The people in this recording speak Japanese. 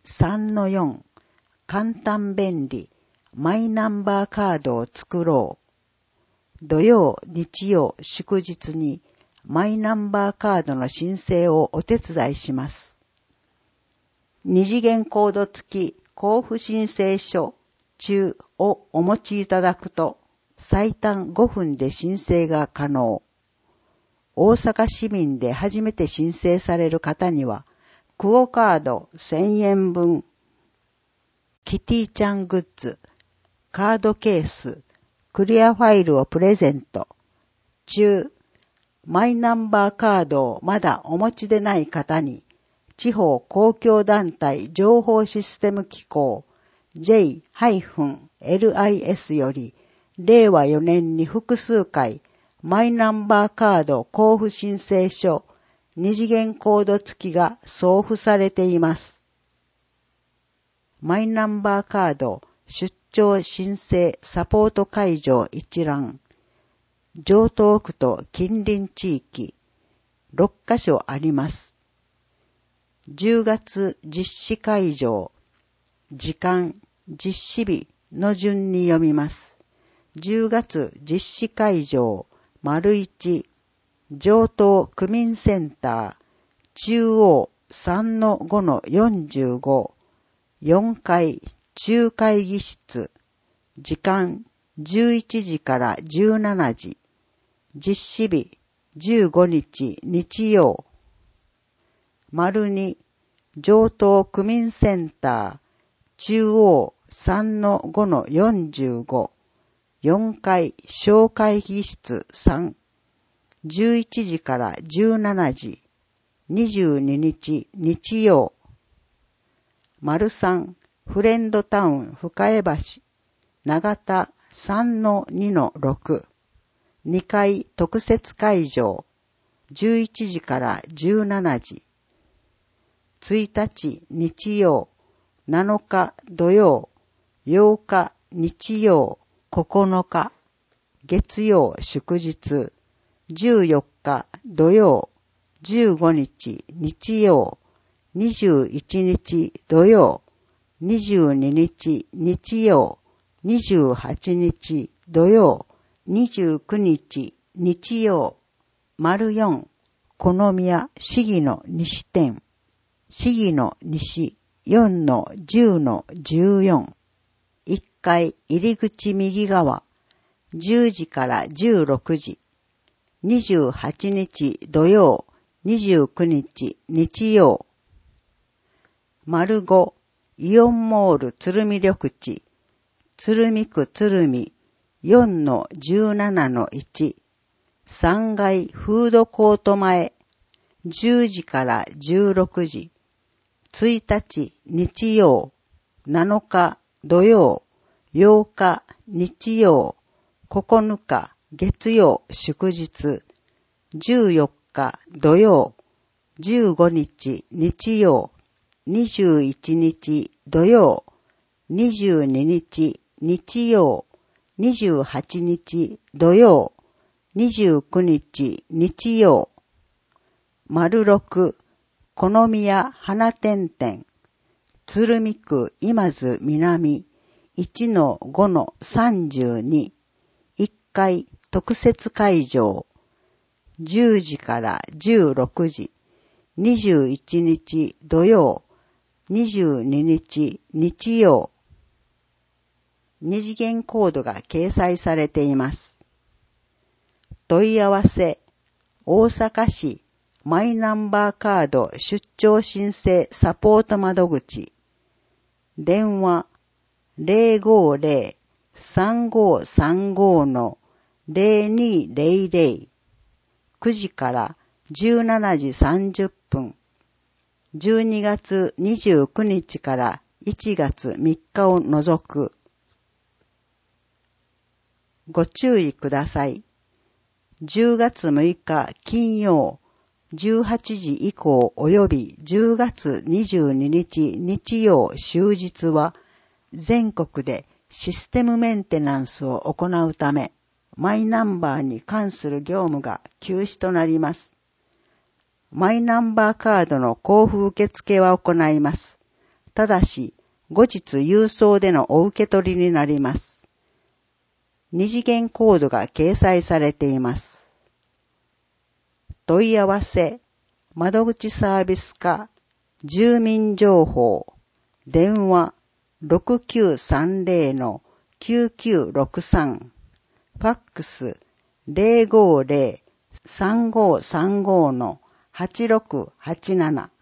3-4簡単便利マイナンバーカードを作ろう。土曜、日曜、祝日にマイナンバーカードの申請をお手伝いします。二次元コード付き交付申請書中をお持ちいただくと最短5分で申請が可能。大阪市民で初めて申請される方にはクオカード1000円分、キティちゃんグッズ、カードケース、クリアファイルをプレゼント。中、マイナンバーカードをまだお持ちでない方に、地方公共団体情報システム機構 J-LIS より、令和4年に複数回、マイナンバーカード交付申請書、二次元コード付きが送付されています。マイナンバーカード出張申請サポート会場一覧。城東区と近隣地域6カ所あります。10月実施会場、時間、実施日の順に読みます。10月実施会場、1、城東区民センター、中央 3-5-45、4階中会議室、時間11時から17時、実施日15日日曜。2、城東区民センター、中央 3-5-45、4階小会議室3、11時から17時、22日日曜。3、フレンドタウン深江橋、長田 3-2-6、2階特設会場、11時から17時。1日日曜、7日土曜、8日日曜、9日月曜祝日、14日土曜、15日日曜、21日土曜、22日日曜、28日土曜、29日日曜。4、好宮市議の西店、市議の西 4-10-14、1階入り口右側、10時から16時、28日土曜、29日日曜。5、イオンモール鶴見緑地、鶴見区鶴見 4-17-1、3階フードコート前、10時から16時、1日日曜、7日土曜、8日日曜、9日月曜祝日、14日土曜、15日日曜、21日土曜、22日日曜、28日土曜、29日日曜。6、好宮花店店、鶴見区今津南 1-5-32、1階特設会場、10時から16時、21日土曜、22日日曜。二次元コードが掲載されています。問い合わせ、大阪市マイナンバーカード出張申請サポート窓口、電話 050-3535-0200、9時から17時30分、12月29日から1月3日を除く。ご注意ください。10月6日金曜18時以降及び10月22日日曜終日は全国でシステムメンテナンスを行うため、マイナンバーに関する業務が休止となります。マイナンバーカードの交付受付は行います。 ただし、後日郵送でのお受け取りになります。二次元コードが掲載されています。問い合わせ、窓口サービス課、住民情報、電話 6930-9963、ファックス 050-3535-8687